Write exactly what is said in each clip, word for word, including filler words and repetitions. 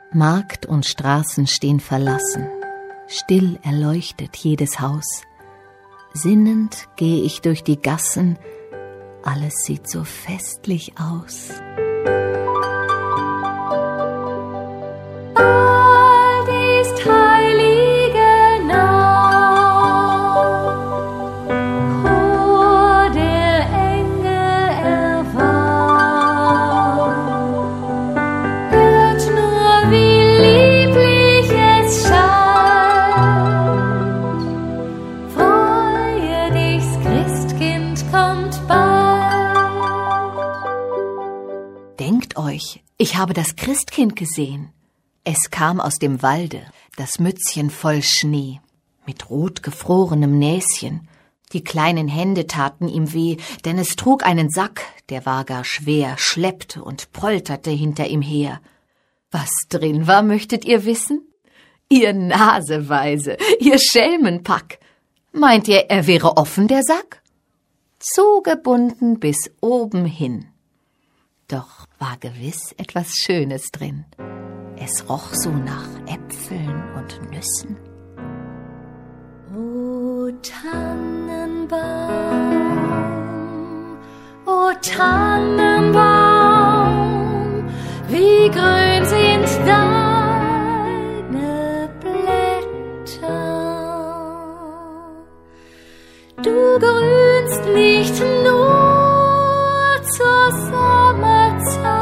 Markt und Straßen stehen verlassen, still erleuchtet jedes Haus. Sinnend gehe ich durch die Gassen, alles sieht so festlich aus. Bald ist heilige Nacht, Chor der Engel erwacht, hört nur, wie lieblich es schallt, freue dich, Christkind kommt bald. Denkt euch, ich habe das Christkind gesehen. Es kam aus dem Walde, das Mützchen voll Schnee, mit rot gefrorenem Näschen. Die kleinen Hände taten ihm weh, denn es trug einen Sack, der war gar schwer, schleppte und polterte hinter ihm her. Was drin war, möchtet ihr wissen? Ihr Naseweise, ihr Schelmenpack. Meint ihr, er wäre offen, der Sack? Zugebunden bis oben hin. Doch war gewiss etwas Schönes drin. Es roch so nach Äpfeln und Nüssen. O Tannenbaum, o Tannenbaum, wie grün sind deine Blätter. Du grünst nicht nur zur Sommerzeit,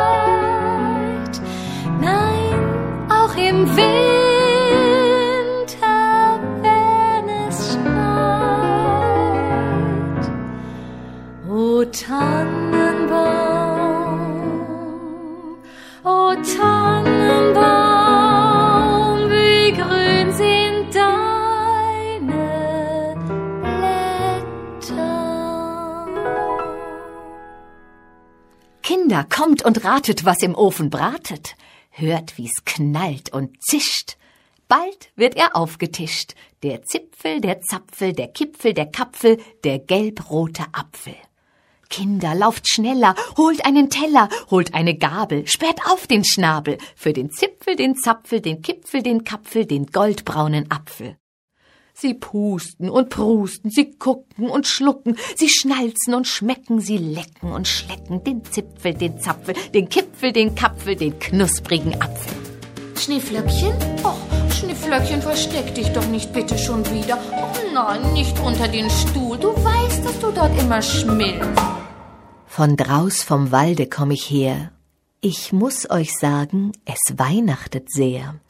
im Winter, wenn es schneit. O Tannenbaum, o Tannenbaum, wie grün sind deine Blätter. Kinder, kommt und ratet, was im Ofen bratet. Hört, wie's knallt und zischt. Bald wird er aufgetischt. Der Zipfel, der Zapfel, der Kipfel, der Kapfel, der gelbrote Apfel. Kinder, lauft schneller, holt einen Teller, holt eine Gabel, sperrt auf den Schnabel für den Zipfel, den Zapfel, den Kipfel, den Kapfel, den goldbraunen Apfel. Sie pusten und prusten, sie gucken und schlucken, sie schnalzen und schmecken, sie lecken und schlecken den Zipfel, den Zapfel, den Kipfel, den Kapfel, den knusprigen Apfel. Schneeflöckchen? Och, Schneeflöckchen, versteck dich doch nicht bitte schon wieder. Oh nein, nicht unter den Stuhl, du weißt, dass du dort immer schmilzt. Von draus vom Walde komm ich her. Ich muß euch sagen, es weihnachtet sehr.